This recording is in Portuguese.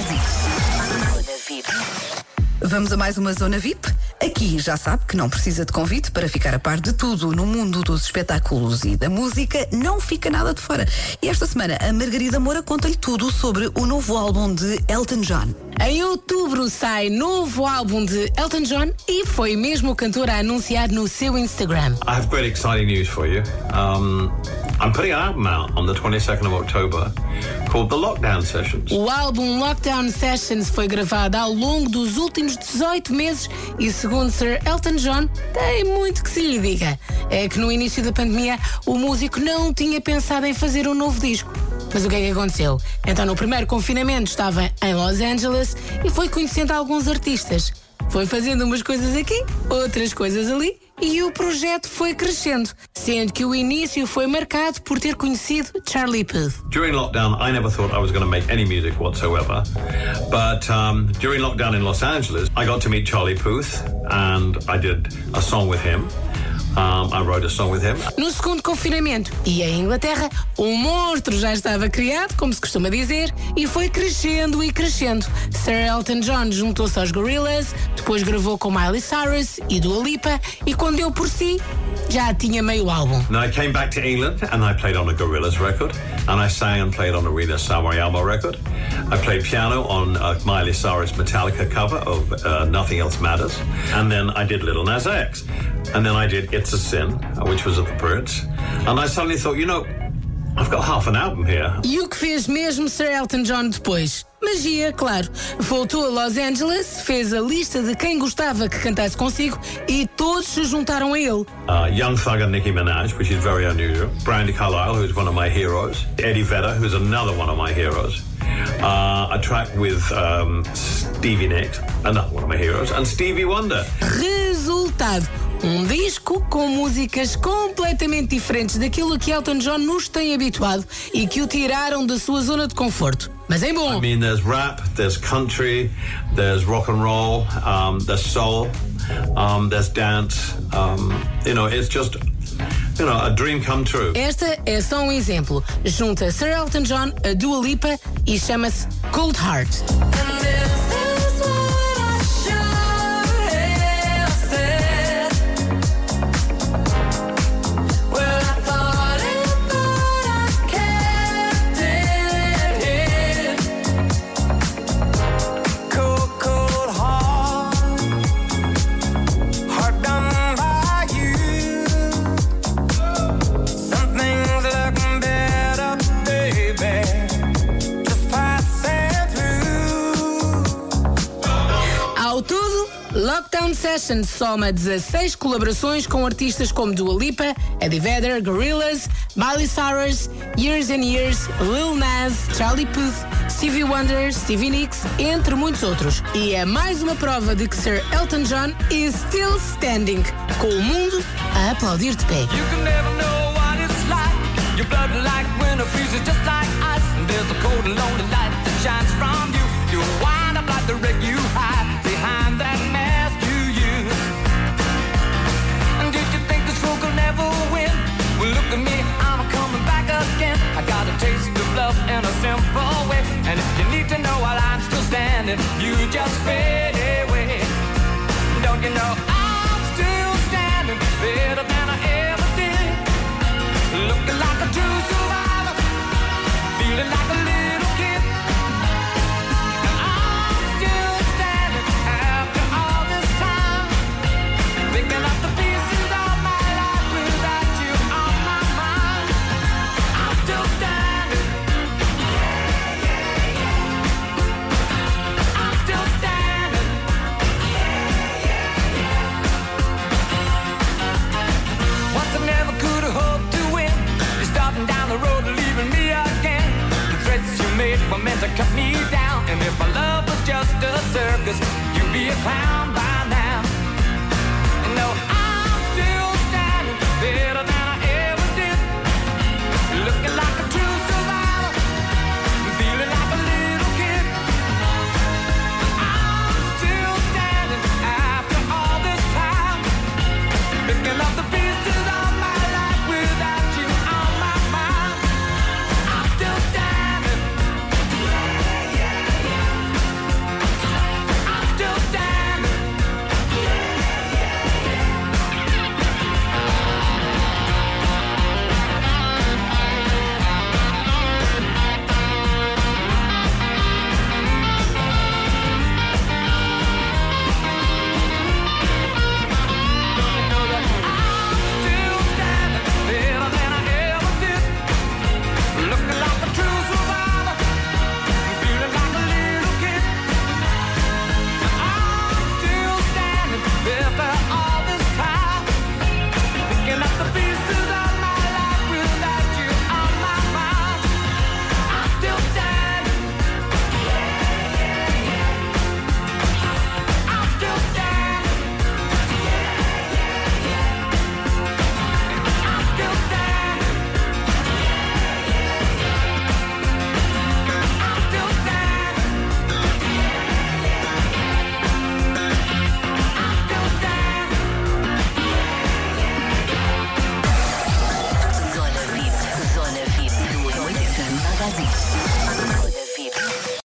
Vamos a mais uma Zona VIP. Aqui já sabe que não precisa de convite para ficar a par de tudo no mundo dos espetáculos e da música, não fica nada de fora. E esta semana a Margarida Moura conta-lhe tudo sobre o novo álbum de Elton John. Em outubro sai novo álbum de Elton John e foi mesmo o cantor a anunciar no seu Instagram. I have great exciting news for you. I'm putting an album out on the 22nd of October called The Lockdown Sessions. O álbum Lockdown Sessions foi gravado ao longo dos últimos 18 meses e, segundo Sir Elton John, tem muito que se lhe diga. É que no início da pandemia o músico não tinha pensado em fazer um novo disco. Mas o que é que aconteceu? Então, no primeiro confinamento estava em Los Angeles e foi conhecendo alguns artistas. Foi fazendo umas coisas aqui, outras coisas ali, e o projeto foi crescendo, sendo que o início foi marcado por ter conhecido Charlie Puth. During lockdown, I never thought I was going to make any music whatsoever. But during lockdown in Los Angeles, I got to meet Charlie Puth and I did a song with him. I wrote a song with him. No segundo confinamento e em Inglaterra, o monstro já estava criado, como se costuma dizer, e foi crescendo e crescendo. Sir Elton John juntou-se aos Gorillaz, depois gravou com Miley Cyrus e Dua Lipa, e quando deu por si, já tinha meio álbum. And I came back to England and I played on a Gorillaz record and I sang and played on a Rita Sawayama record. I played piano on a Miley Cyrus Metallica cover of Nothing Else Matters, and then I did Little Nas X, and then I did It's a Sin, which was of the Prince, and I suddenly thought, you know, I've got half an album here. E o que fez mesmo Sir Elton John depois? Magia, claro. Voltou a Los Angeles, fez a lista de quem gostava que cantasse consigo e todos se juntaram a ele. Young Thug and Nicki Minaj, which is very unusual. Brandi Carlile, who's one of my heroes. Eddie Vedder, who's another one of my heroes. A track with Stevie Nicks, another one of my heroes, and Stevie Wonder. Resultado: um disco com músicas completamente diferentes daquilo que Elton John nos tem habituado e que o tiraram da sua zona de conforto. Mas em bom. I mean, there's rap, there's country, there's rock and roll, there's soul, there's dance. You know, it's just, you know, a dream come true. Esta é só um exemplo. Junta Sir Elton John a Dua Lipa e chama-se Cold Heart. Lockdown Sessions soma 16 colaborações com artistas como Dua Lipa, Eddie Vedder, Gorillaz, Miley Cyrus, Years and Years, Lil Nas, Charlie Puth, Stevie Wonder, Stevie Nicks, entre muitos outros. E é mais uma prova de que Sir Elton John is still standing, com o mundo a aplaudir de pé. You can never know what it's like. Your blood like winter freezes just like ice. And there's a cold and lonely light that shines from you. You wind up like the wreck you hide behind that mask you use. And did you think this fool could never win? Well, look at me, I'm coming back again. I got a taste of love in a simple way. And if you need to know while I'm still standing, you just fade away. Don't you know I'm still standing better than I ever did? Looking like a true survivor, feeling like a little kid. And I'm still standing after all this time, picking up the pieces of my life without you on my mind. I'm still standing. I'm still standing. Once I never could have hoped to win. You're starting down the road and leaving me again. The threats you made were meant to cut me down. And if my love was just a circus, you'd be a clown by now. And no, I'm still standing better than I ever did. Looking like a true survivor, feeling like a little kid. I'm still standing after all this time, picking up the pieces of my life without you on my mind. I'm still standing. Faz isso.